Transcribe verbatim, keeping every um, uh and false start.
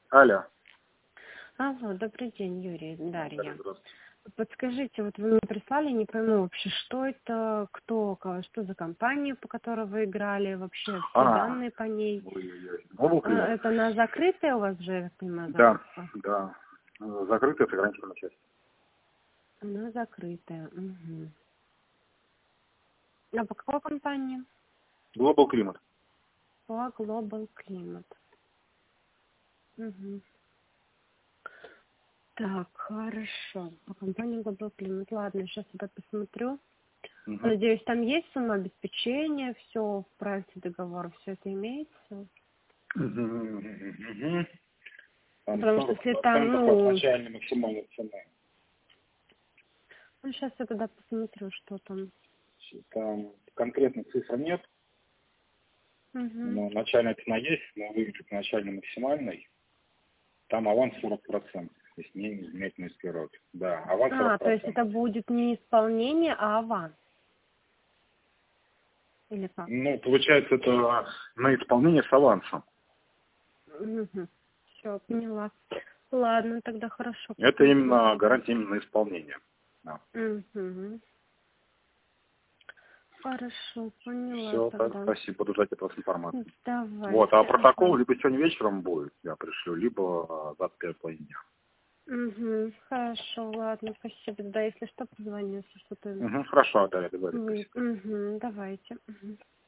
Алло. Алло, добрый день, Юрий, Дарья. Здравствуйте. Подскажите, вот вы мне прислали, не пойму вообще, что это, кто, кого, что за компания, по которой вы играли, вообще все А, данные по ней. ой-ой-ой. А, Глубокий. Это на закрытая у вас же, я так понимаю, Да, закупка? да. Закрытая с ограниченной частью. На закрытая. Угу. А по какой компании? Global Climate. По Global Climate. Угу. Так, хорошо. По компании Global Climate. Ладно, сейчас я посмотрю. Угу. Надеюсь, там есть сумма обеспечения, все в проекте договора, все это имеется. Угу. Угу. Там Потому что если там, ну, от начальной максимальной цены. ну, сейчас я тогда посмотрю, что там. Там конкретной цифры нет, Угу. но начальная цена есть, но выведет начальной максимальной. Там аванс сорок процентов, то есть не изменительный склероз. Да, аванс А, сорок то есть процентов. это будет не исполнение, а аванс. Или как? Ну, получается, это на исполнение с авансом. Угу. Все, поняла. Ладно, тогда хорошо. Это посмотрю. именно гарантия именно исполнения. Да. Угу. Хорошо, поняла Все, тогда. спасибо, буду ждать от вас информацию. Давайте. Вот, а протокол Ага. либо сегодня вечером будет, я пришлю, либо завтра первой половине дня. Угу. Хорошо, ладно, спасибо. Да, если что, позвоню, если что-то... Угу, хорошо, да, я договорюсь. Угу. Давайте. Угу.